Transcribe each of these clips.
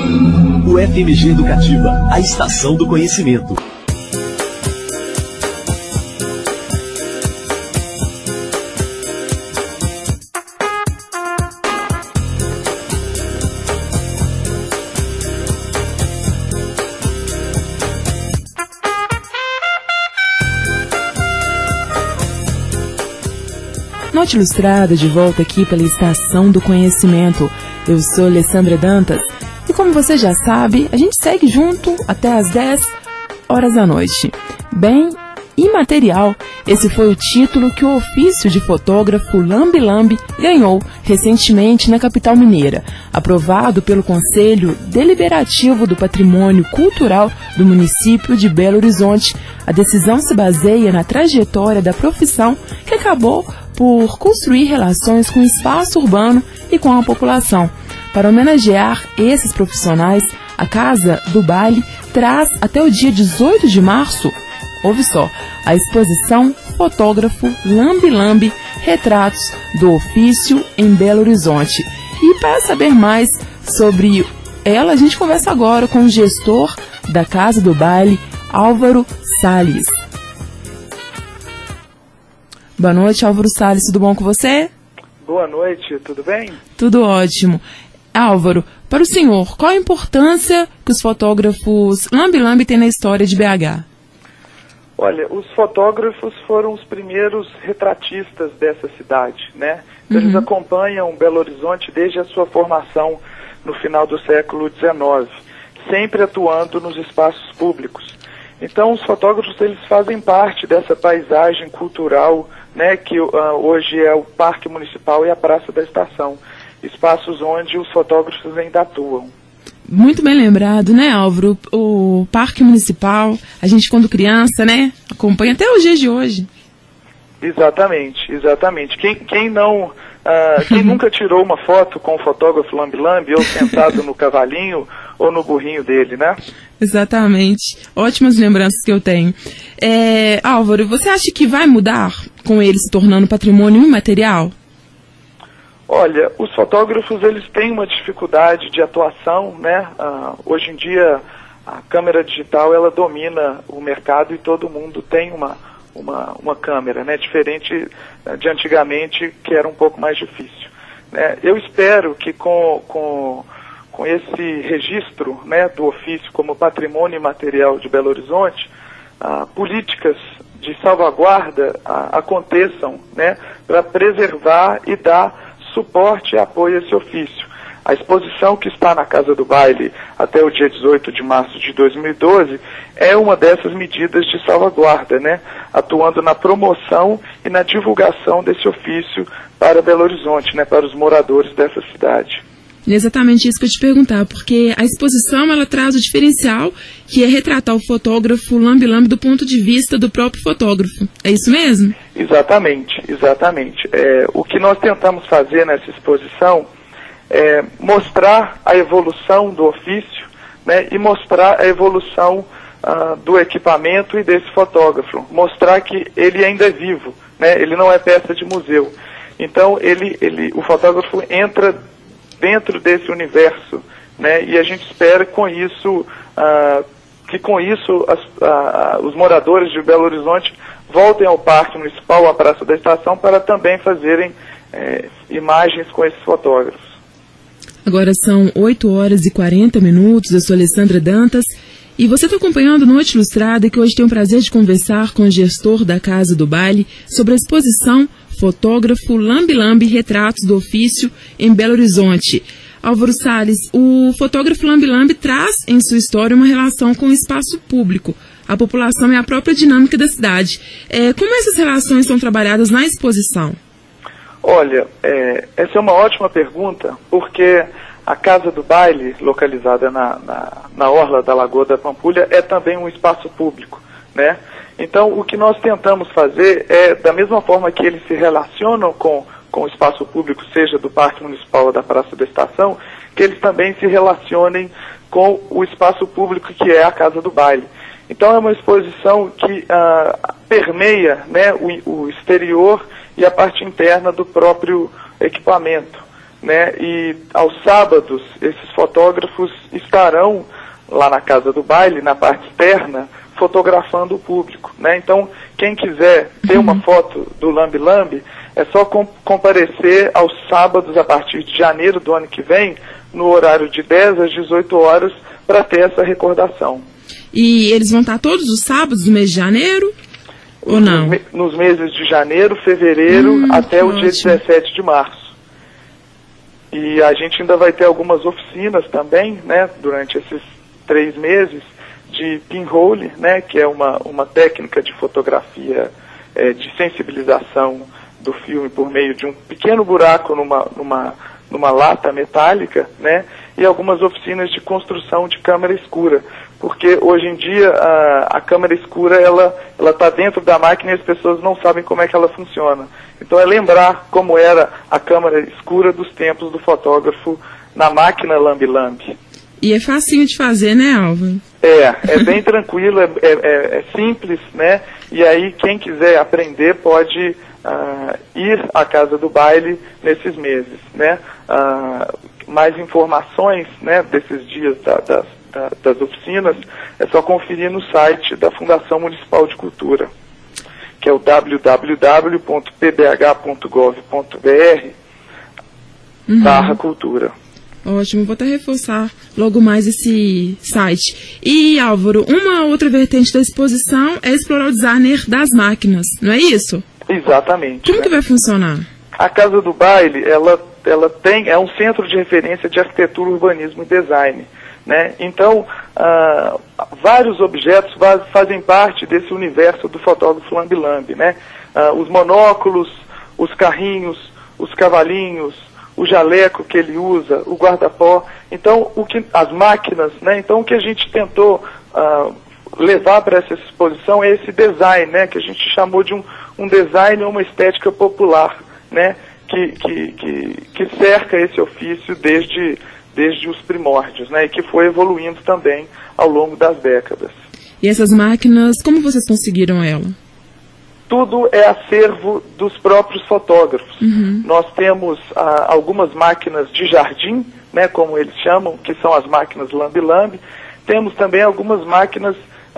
O FMG Educativa, a estação do conhecimento. Noite Ilustrada, de volta aqui pela Estação do Conhecimento. Eu sou Alessandra Dantas e, como você já sabe, a gente segue junto até às 10 horas da noite. Bem imaterial, esse foi o título que o ofício de fotógrafo Lambi Lambi ganhou recentemente na capital mineira. Aprovado pelo Conselho Deliberativo do Patrimônio Cultural do município de Belo Horizonte, a decisão se baseia na trajetória da profissão que acabou por construir relações com o espaço urbano e com a população. Para homenagear esses profissionais, a Casa do Baile traz até o dia 18 de março, ouve só, a exposição Fotógrafo Lambi Lambi, Retratos do Ofício em Belo Horizonte. E para saber mais sobre ela, a gente conversa agora com o gestor da Casa do Baile, Álvaro Salles. Boa noite, Álvaro Salles, tudo bom com você? Boa noite, tudo bem? Tudo ótimo. Álvaro, para o senhor, qual a importância que os fotógrafos Lambi Lambi têm na história de BH? Olha, os fotógrafos foram os primeiros retratistas dessa cidade, né? Então, eles acompanham Belo Horizonte desde a sua formação no final do século XIX, sempre atuando nos espaços públicos. Então, os fotógrafos, eles fazem parte dessa paisagem cultural, né, que hoje é o Parque Municipal e a Praça da Estação, espaços onde os fotógrafos ainda atuam. Muito bem lembrado, né, Álvaro? O Parque Municipal, a gente quando criança, né, acompanha até os dias de hoje. Exatamente, exatamente. Quem nunca tirou uma foto com o fotógrafo Lambi Lambi, ou sentado no cavalinho, ou no burrinho dele, né? Exatamente. Ótimas lembranças que eu tenho. Álvaro, você acha que vai mudar com ele se tornando patrimônio imaterial? Olha, os fotógrafos, eles têm uma dificuldade de atuação, né? Hoje em dia, a câmera digital, ela domina o mercado e todo mundo tem uma câmera, né? Diferente de antigamente, que era um pouco mais difícil, né? Eu espero que com esse registro, né, do ofício como patrimônio imaterial de Belo Horizonte, políticas de salvaguarda aconteçam, né, para preservar e dar suporte e apoio a esse ofício. A exposição que está na Casa do Baile até o dia 18 de março de 2012 é uma dessas medidas de salvaguarda, né, atuando na promoção e na divulgação desse ofício para Belo Horizonte, né, para os moradores dessa cidade. É exatamente isso que eu te perguntar, porque a exposição ela traz o diferencial que é retratar o fotógrafo Lambi Lambi do ponto de vista do próprio fotógrafo. É isso mesmo? Exatamente, exatamente. O que nós tentamos fazer nessa exposição é mostrar a evolução do ofício, né, e mostrar a evolução do equipamento e desse fotógrafo. Mostrar que ele ainda é vivo, né, ele não é peça de museu. Então, o fotógrafo entra dentro desse universo, né? E a gente espera que com isso os moradores de Belo Horizonte voltem ao Parque Municipal, à Praça da Estação, para também fazerem imagens com esses fotógrafos. Agora são 8 horas e 40 minutos, eu sou Alessandra Dantas, e você está acompanhando Noite Ilustrada, que hoje tem o prazer de conversar com o gestor da Casa do Baile sobre a exposição Fotógrafo Lambi Lambi, Retratos do Ofício em Belo Horizonte. Álvaro Salles, o fotógrafo Lambi Lambi traz em sua história uma relação com o espaço público, a população e a própria dinâmica da cidade. Como essas relações são trabalhadas na exposição? Olha, essa é uma ótima pergunta, porque a Casa do Baile, localizada na orla da Lagoa da Pampulha, é também um espaço público, né? Então, o que nós tentamos fazer é, da mesma forma que eles se relacionam com o espaço público, seja do Parque Municipal ou da Praça da Estação, que eles também se relacionem com o espaço público que é a Casa do Baile. Então, é uma exposição que permeia, né, o exterior e a parte interna do próprio equipamento, né? E aos sábados, esses fotógrafos estarão lá na Casa do Baile, na parte externa, fotografando o público, né? Então, quem quiser ter uma foto do Lambe Lambe, é só comparecer aos sábados, a partir de janeiro do ano que vem, no horário de 10 às 18 horas, para ter essa recordação. E eles vão estar todos os sábados do mês de janeiro? Ou não? Nos meses de janeiro, fevereiro, até o dia 17 de março. E a gente ainda vai ter algumas oficinas também, né, durante esses 3 meses, de pinhole, né, que é uma técnica de fotografia de sensibilização do filme por meio de um pequeno buraco numa lata metálica, né, e algumas oficinas de construção de câmera escura, porque hoje em dia a câmera escura ela está dentro da máquina e as pessoas não sabem como é que ela funciona. Então é lembrar como era a câmera escura dos tempos do fotógrafo na máquina Lambe Lambe. E é facinho de fazer, né, Álvaro? É bem tranquilo, é simples, né? E aí quem quiser aprender pode ir à Casa do Baile nesses meses, né? Mais informações, né, desses dias das oficinas é só conferir no site da Fundação Municipal de Cultura, que é o www.pbh.gov.br/cultura. Ótimo, vou até reforçar logo mais esse site. E, Álvaro, uma outra vertente da exposição é explorar o designer das máquinas, não é isso? Exatamente. Como que vai funcionar? A Casa do Baile, ela é um centro de referência de arquitetura, urbanismo e design, né? Então, vários objetos fazem parte desse universo do fotógrafo Lambe Lambe, né? Os monóculos, os carrinhos, os cavalinhos, o jaleco que ele usa, o guarda-pó, então as máquinas, né? Então o que a gente tentou levar para essa exposição é esse design, né? Que a gente chamou de um design ou uma estética popular, né? Que cerca esse ofício desde os primórdios, né? E que foi evoluindo também ao longo das décadas. E essas máquinas, como vocês conseguiram ela? Tudo é acervo dos próprios fotógrafos. Nós temos algumas máquinas de jardim, né, como eles chamam, que são as máquinas Lambe Lambe. Temos também algumas máquinas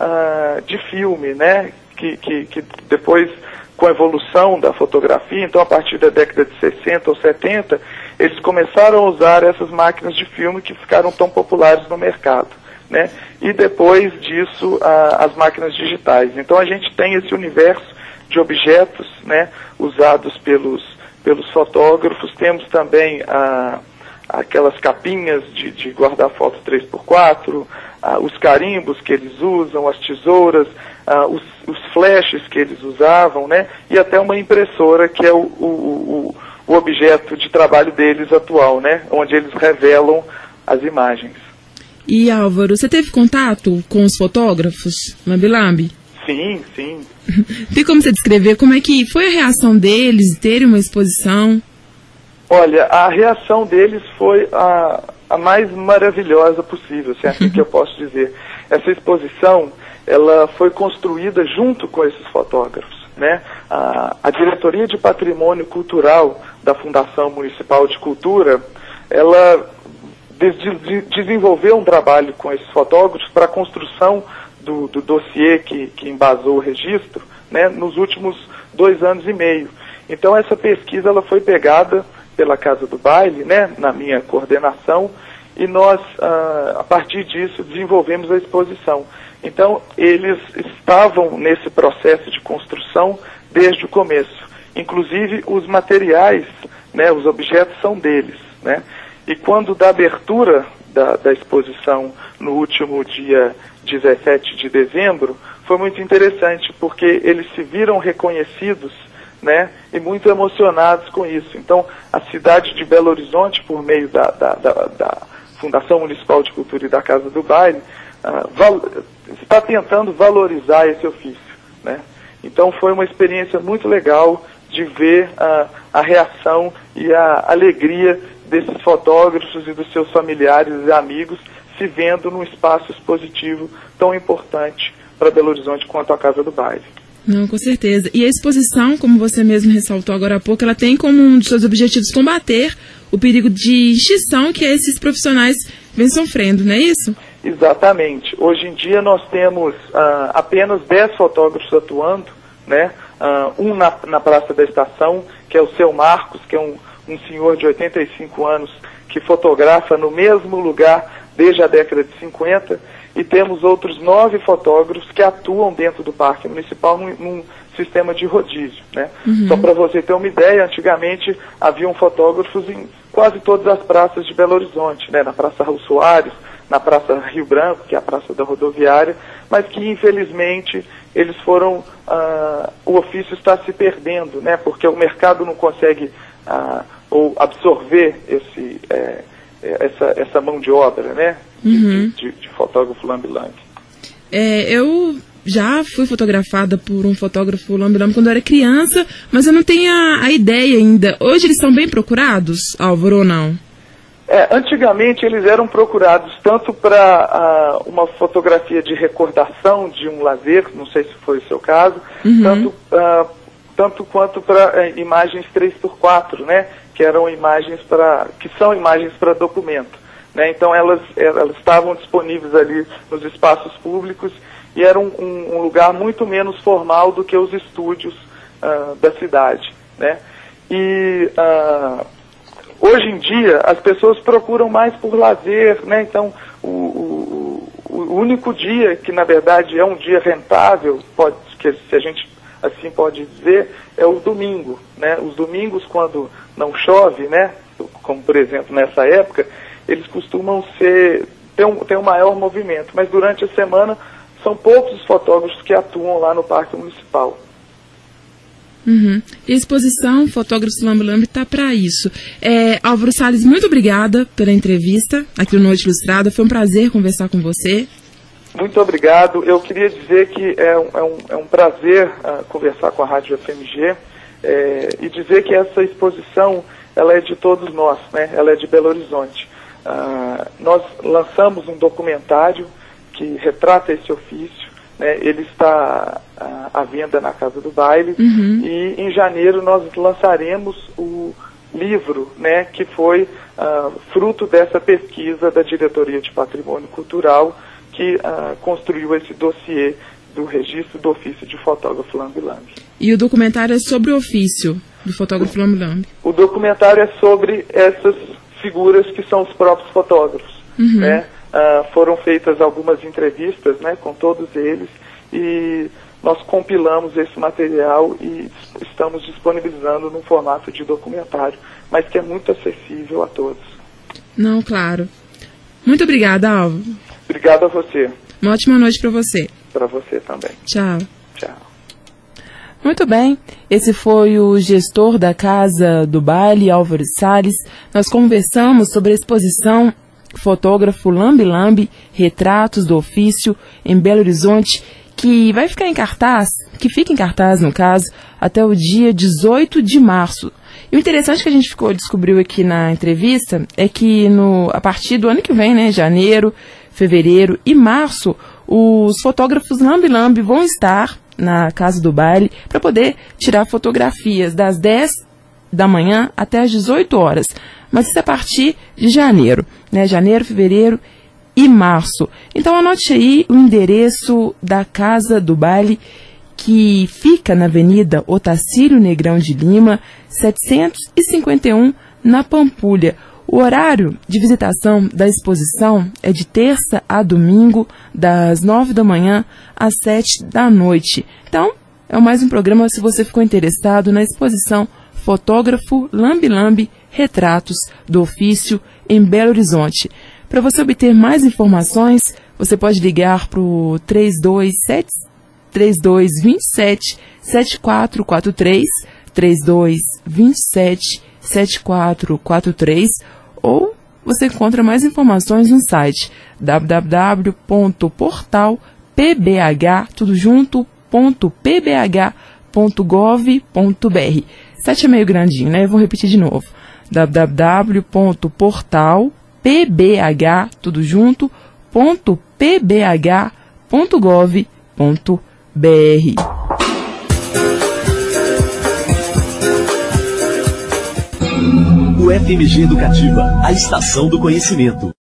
de filme, né, que depois, com a evolução da fotografia, então a partir da década de 60 ou 70, eles começaram a usar essas máquinas de filme que ficaram tão populares no mercado, né? E depois disso, as máquinas digitais. Então a gente tem esse universo de objetos, né, usados pelos fotógrafos. Temos também aquelas capinhas de guardar fotos 3x4, os carimbos que eles usam, as tesouras, os flashes que eles usavam, né, e até uma impressora que é o objeto de trabalho deles atual, né, onde eles revelam as imagens. E, Álvaro, você teve contato com os fotógrafos Lambe Lambe? Sim, sim. Tem como você descrever como é que foi a reação deles terem uma exposição? Olha, a reação deles foi a mais maravilhosa possível, se é assim que eu posso dizer. Essa exposição, ela foi construída junto com esses fotógrafos, né? A Diretoria de Patrimônio Cultural da Fundação Municipal de Cultura, ela desenvolveu um trabalho com esses fotógrafos para a construção do dossiê que embasou o registro, né, nos últimos 2 anos e meio. Então essa pesquisa ela foi pegada pela Casa do Baile, né, na minha coordenação, e nós, a partir disso, desenvolvemos a exposição. Então eles estavam nesse processo de construção desde o começo. Inclusive os materiais, né, os objetos são deles, né? E quando da abertura da exposição no último dia 17 de dezembro, foi muito interessante, porque eles se viram reconhecidos, né, e muito emocionados com isso. Então, a cidade de Belo Horizonte, por meio da Fundação Municipal de Cultura e da Casa do Baile, está tentando valorizar esse ofício, né? Então, foi uma experiência muito legal de ver a reação e a alegria desses fotógrafos e dos seus familiares e amigos se vendo num espaço expositivo tão importante para Belo Horizonte quanto a Casa do Baile. Não, com certeza. E a exposição, como você mesmo ressaltou agora há pouco, ela tem como um dos seus objetivos combater o perigo de extinção que esses profissionais vêm sofrendo, não é isso? Exatamente. Hoje em dia nós temos apenas 10 fotógrafos atuando, né? Um na Praça da Estação, que é o seu Marcos, que é um senhor de 85 anos que fotografa no mesmo lugar desde a década de 50, e temos outros 9 fotógrafos que atuam dentro do Parque Municipal num sistema de rodízio, né? Só para você ter uma ideia, antigamente haviam fotógrafos em quase todas as praças de Belo Horizonte, né? Na Praça Raul Soares, na Praça Rio Branco, que é a Praça da Rodoviária, mas que infelizmente eles foram, o ofício está se perdendo, né? Porque o mercado não consegue ou absorver essa mão de obra, né? De fotógrafo lambe-lambe. Eu já fui fotografada por um fotógrafo lambe-lambe quando eu era criança, mas eu não tenho a ideia ainda. Hoje eles são bem procurados, Álvaro, ou não? Antigamente eles eram procurados tanto para uma fotografia de recordação de um lazer, não sei se foi o seu caso, tanto quanto para imagens 3x4, né? Que eram que são imagens para documento, né? Então elas estavam disponíveis ali nos espaços públicos e era um lugar muito menos formal do que os estúdios da cidade, né? E hoje em dia as pessoas procuram mais por lazer, né? Então o único dia que na verdade é um dia rentável, se a gente assim pode dizer, é o domingo, né? Os domingos, quando não chove, né? Como por exemplo nessa época, eles costumam ter um maior movimento, mas durante a semana são poucos os fotógrafos que atuam lá no Parque Municipal. E a exposição Fotógrafos Lambe-Lambe está para isso. Álvaro Salles, muito obrigada pela entrevista aqui no Noite Ilustrada. Foi um prazer conversar com você. Muito obrigado. Eu queria dizer que é um prazer conversar com a Rádio FMG e dizer que essa exposição ela é de todos nós, né? Ela é de Belo Horizonte. Nós lançamos um documentário que retrata esse ofício, né? Ele está à venda na Casa do Baile e em janeiro nós lançaremos o livro, né? Que foi fruto dessa pesquisa da Diretoria de Patrimônio Cultural que construiu esse dossiê do registro do ofício de fotógrafo lambe-lambe. E o documentário é sobre o ofício do fotógrafo lambe-lambe? O documentário é sobre essas figuras que são os próprios fotógrafos, né? Foram feitas algumas entrevistas, né, com todos eles e nós compilamos esse material e estamos disponibilizando no formato de documentário, mas que é muito acessível a todos. Não, claro. Muito obrigada, Álvaro. Obrigado a você. Uma ótima noite para você. Para você também. Tchau. Tchau. Muito bem, esse foi o gestor da Casa do Baile, Álvaro Salles. Nós conversamos sobre a exposição Fotógrafo Lambe-Lambe, Retratos do Ofício, em Belo Horizonte, que vai ficar em cartaz, que fica em cartaz, no caso, até o dia 18 de março. E o interessante que a gente descobriu aqui na entrevista é que a partir do ano que vem, né, janeiro, fevereiro e março, os fotógrafos lambe-lambe vão estar na Casa do Baile para poder tirar fotografias das 10 da manhã até as 18 horas. Mas isso é a partir de janeiro, né? Janeiro, fevereiro e março. Então anote aí o endereço da Casa do Baile, que fica na Avenida Otacílio Negrão de Lima, 751, na Pampulha. O horário de visitação da exposição é de terça a domingo, das 9 da manhã às 7 da noite. Então, é mais um programa se você ficou interessado na exposição Fotógrafo Lambe-Lambe, Retratos do Ofício, em Belo Horizonte. Para você obter mais informações, você pode ligar para o 3227-7443, 3227-7443, ou você encontra mais informações no site www.portal.pbh.gov.br. O site é meio grandinho, né? Eu vou repetir de novo. www.portal.pbh.gov.br. FMG Educativa, a estação do conhecimento.